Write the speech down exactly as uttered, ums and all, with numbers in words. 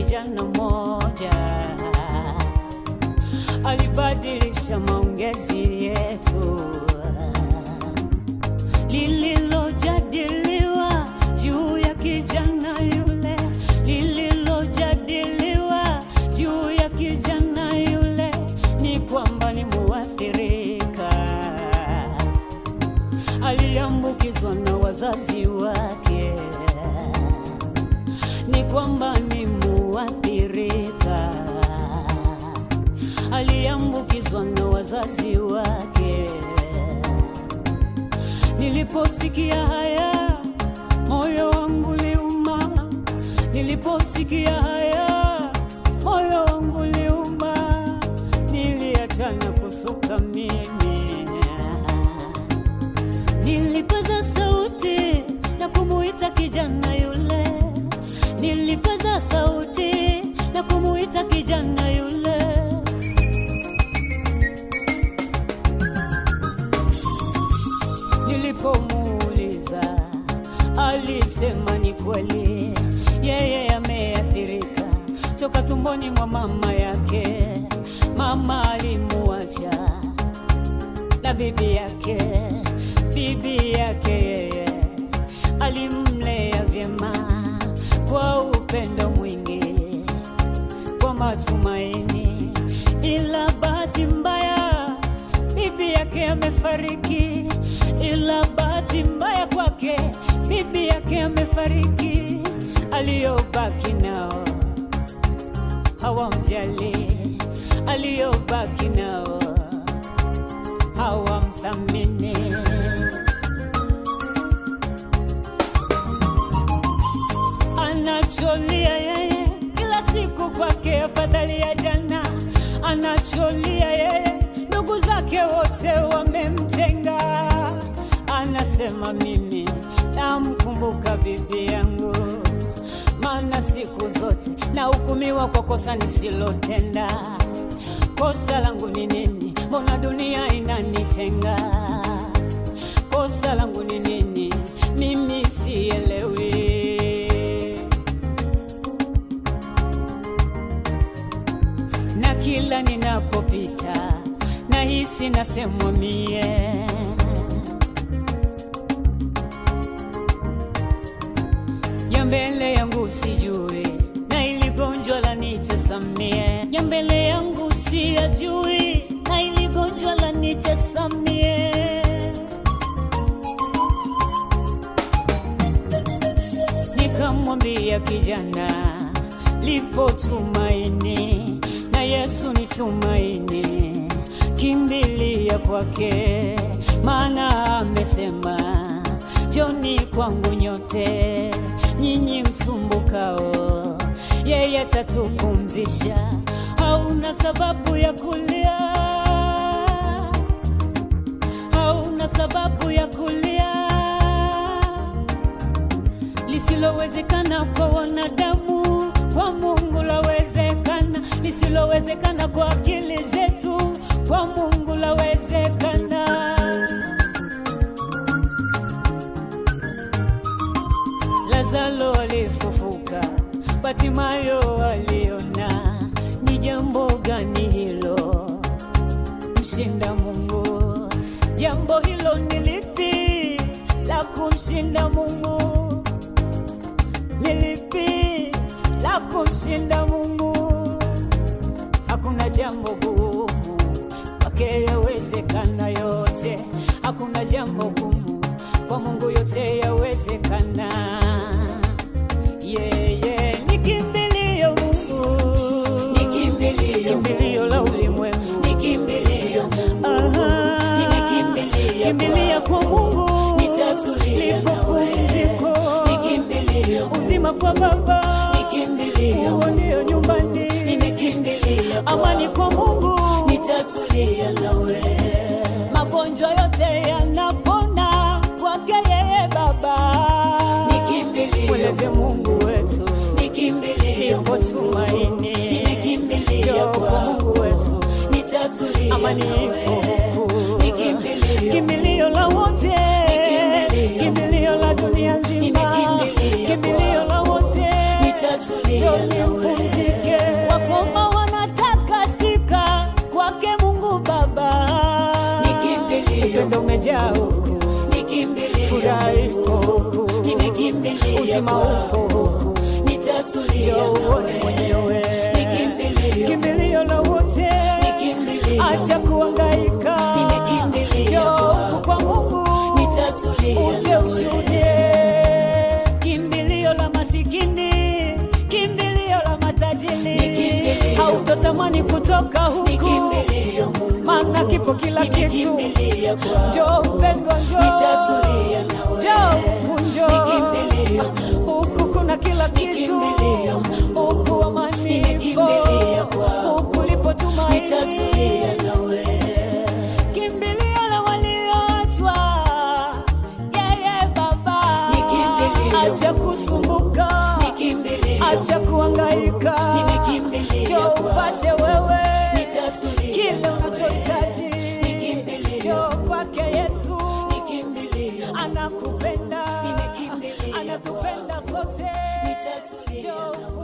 kijana mmoja alibadilisha maongezi yetu. Lililojadiliwa juu ya kijana yule, lililojadiliwa juu ya kijana yule ni kwamba ni muathirika, aliambukizwa na wazazi wake. Ni kwamba ni muathirika, aliambukizwa na wazazi wake. Niliposikia haya moyo wangu liuma, niliposikia haya moyo wangu liuma, niliachana kusuka mimi. Nilipaza sauti na kumuita kijana yule, nilipaza sauti na kumuita kijana yule. Nilipomuuliza alisema ni kweli, yeye ameathirika toka tumboni mwa mama yake. Mama alimuacha na bibi yake, bibi yake yeye alimlea vyema kwa upendo mwingi, kwa matumaini. Ila bahati mbaya bibi yake amefariki, ila bahati mbaya kwake bibi yake amefariki. Aliyobaki nao hawamjali, aliyobaki nao hawamthamini. Anacholia yeye kila siku kwake afadhali ya jana, anacholia yeye ndugu zake wote wamemtenga. Anasema mimi namkumbuka bibi yangu, maana siku zote na hukumiwa kwa kosa nisilotenda. Kosa langu ni nini? Mbona dunia inanitenga? Kosa langu ni nini? Mimi sielewi. Na kila ninapopita nahisi nasemwa mie, ya mbele yangu sijui na ili gonjwa la nitesamie. Ya mbele yangu siyajui na ili gonjwa la nitesamie. Nikamwambia kijana, lipo tumaini na Yesu ni tumaini, kimbilia kwake, maana amesema njoni kwangu nyote nyinyi msumbukao, yeye atatupumzisha. Hauna sababu ya kulia, hauna sababu ya kulia. Lisilowezekana kwa wanadamu kwa Mungu lawezekana, lisilowezekana kwa akili zetu kwa Mungu lawezekana. Lazaro alifufuka, Batimayo aliona. Ni jambo gani hilo mshinda Mungu? Jambo hilo ni lipi la kumshinda Mungu? Ni lipi la kumshinda Mungu? Hakuna jambo gumu kwake yawezekana yote, hakuna jambo gumu kwa Mungu yote yawezekana. Yeah, yeah. Nikimbilio Mungu, nikimbilio, kimbilio la ulimwengu, nikimbilio Mungu, nimekimbilia, kimbilia kwa Mungu, nitatulia nawe. Nikimbilio uzima kwa Baba, nikimbilio ndio nyumbani, nimekimbilia amani kwa Mungu, nitatulia nawe. Magonjwa yote yanapona kwake yeye Baba, nikimbilia Mungu wetu, nikimbilia kwa tumaini, nimekimbilia kwa Mungu wetu, nitatulia amani ipo, nikimbilia kimbilio la wote, kimbilio la dunia nzima, kimbilio la wote, nitatulia nawe. upendo umejaa huku, furaha ipo huku, uzima upo huku, njoo uone mwenyewe. Kimbilio la wote, acha kuhangaika, njoo huku kwa Mungu, uje ushuhudie. Kimbilio la masikini, kimbilio la matajiri, hautotamani kutoka huku, maana kipo kila kitu. Njoo mpendwa, njoo, njoo, njoo, huku kuna kila kitu, huku amani ipo, huku lipo tumaini. Kimbilio la walioachwa, yeye Baba, acha kusumbuka, acha kuhangaika, njoo upate wewe kile unachohitaji. Njoo kwake Yesu, anakupenda, anatupenda sote. Njoo